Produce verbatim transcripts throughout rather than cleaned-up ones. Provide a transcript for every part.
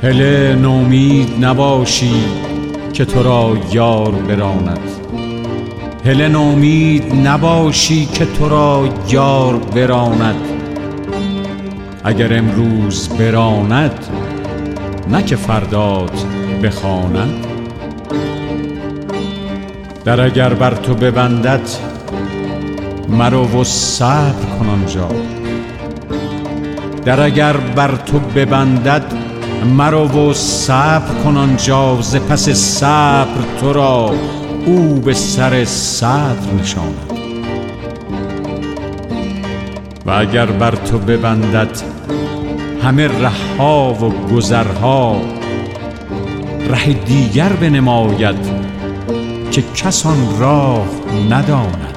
هله نومید نباشی که تو را یار براند، هله نومید نباشی که تو را یار براند. اگر امروز براند نه که فردات بخواند. در اگر بر تو ببندد مرو و صبر کن آنجا، در اگر بر تو ببندد مرو و صبر کن آنجا. ز پس صبر تو را او به سر صدر نشاند. و اگر بر تو ببندد همه رهها و گذرها، ره دیگر بنماید که کس آن راه نداند.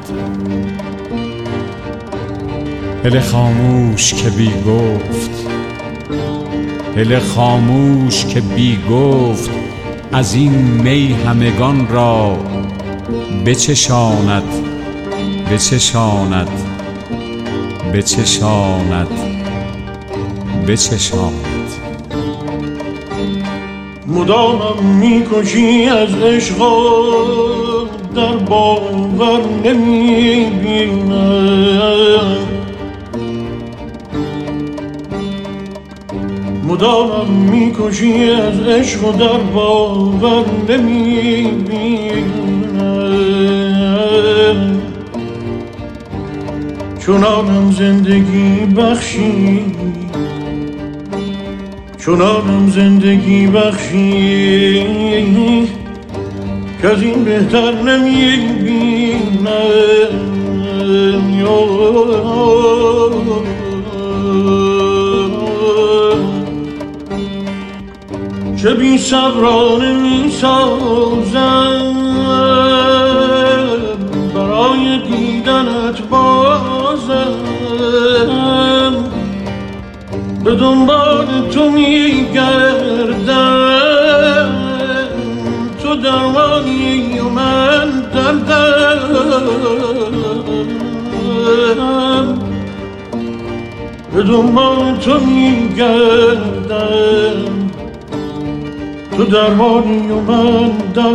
هله خاموش که بی گفت، هله خاموش که بی گفت، از این می همگان را بچشاند بچشاند بچشاند بچشاند. مدامم میکشی از عشق در باور نمیبینم، مدامم میکشی از عشق در باور نمیبینم. چنانم زندگی بخشی، چنانم زندگی بخشی که از این بهتر نمیبینم. چه بی صبرانه میسازم برای دیدنت بازم، به دنبال تو میگردم، تو درمانی و من دردم. به دنبال تو میگردم، تو درمانی و من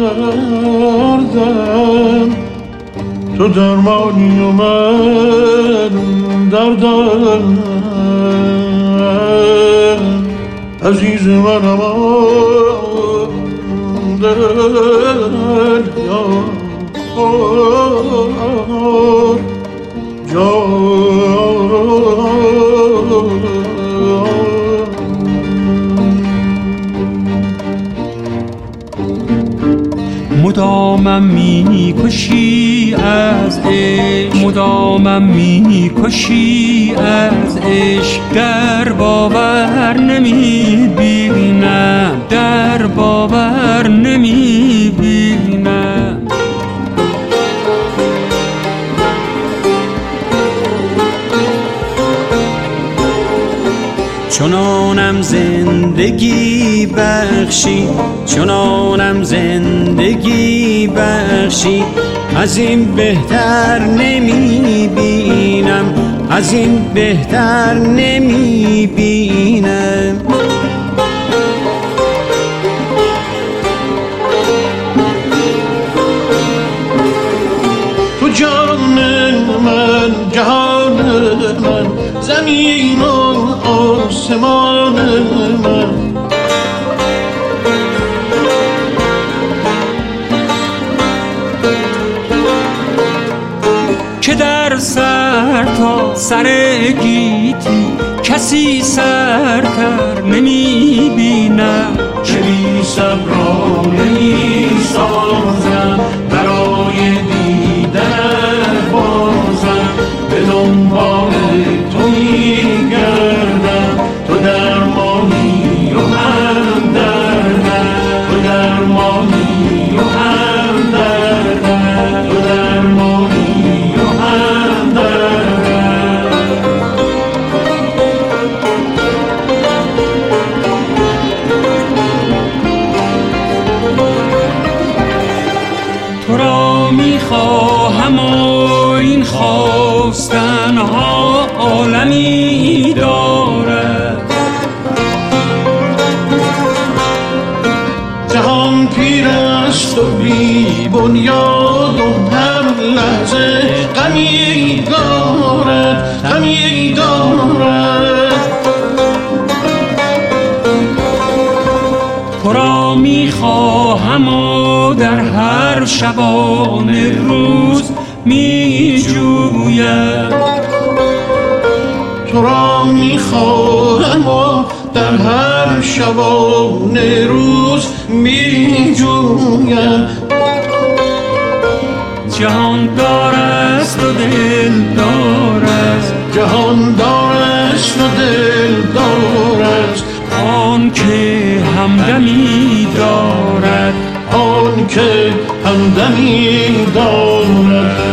دردم، تو درمانی و من دردم. عزیز منم دل یار جان. مدامم میکشی از عشق، مدامم میکشی از عشق، در باور نمیبینم، در باور نمیبینم. چنانم زندگی بخشی، چنانم زندگی بخشی، از این بهتر نمیبینم، از این بهتر نمیبینم. تو جان من، جهان من، زمین و آسمان من، که در سر تا سر گیتی کسی سرتر نمیبینم. چه بی صبرانه میسازم برای دیدن بازم، به دنبال تو میگردم، تو درمانی و هم دردم، تو درمانی و هم دردم، تو درمانی و هم دردم. تو را میخواهم و این خواستنها عالمی دارد، بنیاد و هر لحظه غمی دارد غمی دارد. تو را میخواهم و در هر شبانه روز میجویم، تو را میخواهم و در هر شبانه روز میجویم. جهان دارست و دل دارست، جهان دارست و دل دارست، آن که همدمی دارد، آن که همدمی دارد.